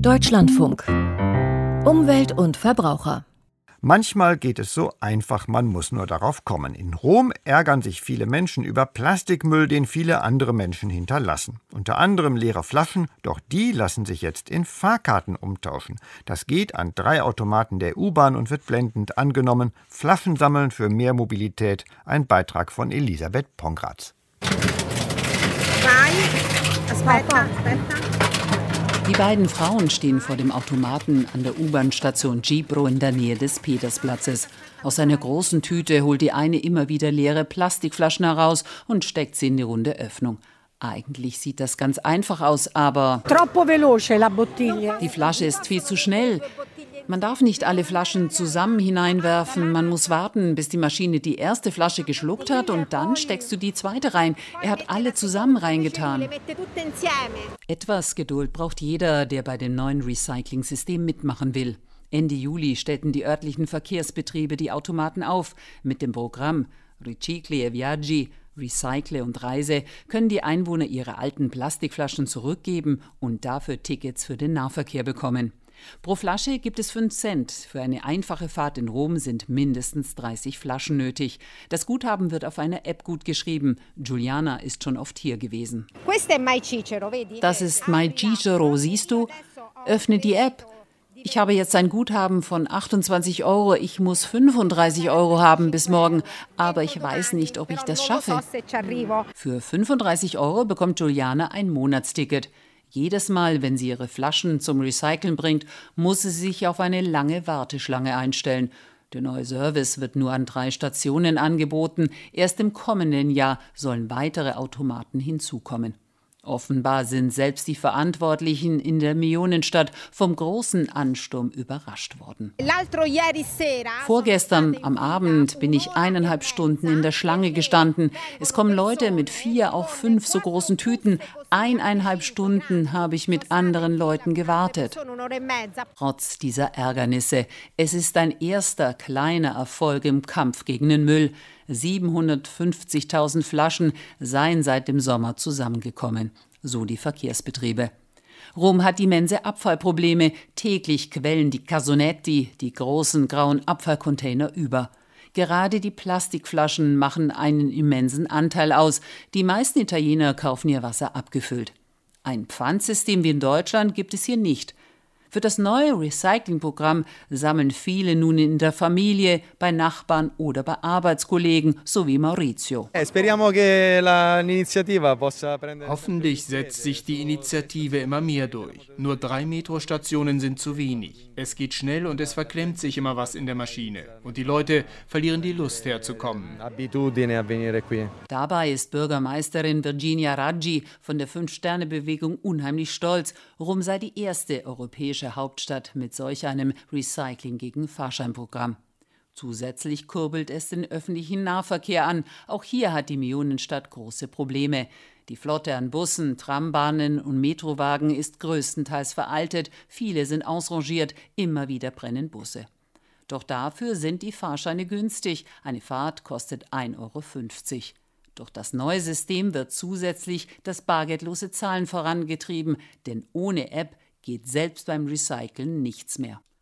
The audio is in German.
Deutschlandfunk. Umwelt und Verbraucher. Manchmal geht es so einfach, man muss nur darauf kommen. In Rom ärgern sich viele Menschen über Plastikmüll, den viele andere Menschen hinterlassen. Unter anderem leere Flaschen, doch die lassen sich jetzt in Fahrkarten umtauschen. Das geht an 3 Automaten der U-Bahn und wird blendend angenommen. Flaschen sammeln für mehr Mobilität. Ein Beitrag von Elisabeth Pongratz. Aspetta. Die beiden Frauen stehen vor dem Automaten an der U-Bahn-Station Gibro in der Nähe des Petersplatzes. Aus einer großen Tüte holt die eine immer wieder leere Plastikflaschen heraus und steckt sie in die runde Öffnung. Eigentlich sieht das ganz einfach aus, aber die Flasche ist viel zu schnell. Man darf nicht alle Flaschen zusammen hineinwerfen. Man muss warten, bis die Maschine die erste Flasche geschluckt hat und dann steckst du die zweite rein. Er hat alle zusammen reingetan. Etwas Geduld braucht jeder, der bei dem neuen Recycling-System mitmachen will. Ende Juli stellten die örtlichen Verkehrsbetriebe die Automaten auf. Mit dem Programm Ricicli e Viaggi, Recycle und Reise können die Einwohner ihre alten Plastikflaschen zurückgeben und dafür Tickets für den Nahverkehr bekommen. Pro Flasche gibt es 5 Cent. Für eine einfache Fahrt in Rom sind mindestens 30 Flaschen nötig. Das Guthaben wird auf einer App gut geschrieben. Giuliana ist schon oft hier gewesen. Das ist My Cicero, siehst du? Öffne die App. Ich habe jetzt ein Guthaben von 28 Euro. Ich muss 35 Euro haben bis morgen. Aber ich weiß nicht, ob ich das schaffe. Für 35 Euro bekommt Giuliana ein Monatsticket. Jedes Mal, wenn sie ihre Flaschen zum Recyceln bringt, muss sie sich auf eine lange Warteschlange einstellen. Der neue Service wird nur an 3 Stationen angeboten. Erst im kommenden Jahr sollen weitere Automaten hinzukommen. Offenbar sind selbst die Verantwortlichen in der Millionenstadt vom großen Ansturm überrascht worden. Vorgestern am Abend bin ich 1,5 Stunden in der Schlange gestanden. Es kommen Leute mit 4, auch 5 so großen Tüten. 1,5 Stunden habe ich mit anderen Leuten gewartet. Trotz dieser Ärgernisse, es ist ein erster kleiner Erfolg im Kampf gegen den Müll. 750.000 Flaschen seien seit dem Sommer zusammengekommen, so die Verkehrsbetriebe. Rom hat immense Abfallprobleme. Täglich quellen die Cassonetti, die großen grauen Abfallcontainer, über. Gerade die Plastikflaschen machen einen immensen Anteil aus. Die meisten Italiener kaufen ihr Wasser abgefüllt. Ein Pfandsystem wie in Deutschland gibt es hier nicht. Für das neue Recyclingprogramm sammeln viele nun in der Familie, bei Nachbarn oder bei Arbeitskollegen, so wie Maurizio. Hoffentlich setzt sich die Initiative immer mehr durch. Nur 3 Metrostationen sind zu wenig. Es geht schnell und es verklemmt sich immer was in der Maschine. Und die Leute verlieren die Lust herzukommen. Dabei ist Bürgermeisterin Virginia Raggi von der 5-Sterne-Bewegung unheimlich stolz. Rom sei die erste europäische Hauptstadt mit solch einem Recycling gegen Fahrscheinprogramm. Zusätzlich kurbelt es den öffentlichen Nahverkehr an. Auch hier hat die Millionenstadt große Probleme. Die Flotte an Bussen, Trambahnen und Metrowagen ist größtenteils veraltet. Viele sind ausrangiert, immer wieder brennen Busse. Doch dafür sind die Fahrscheine günstig. Eine Fahrt kostet 1,50 Euro. Durch das neue System wird zusätzlich das bargeldlose Zahlen vorangetrieben, denn ohne App geht selbst beim Recyceln nichts mehr.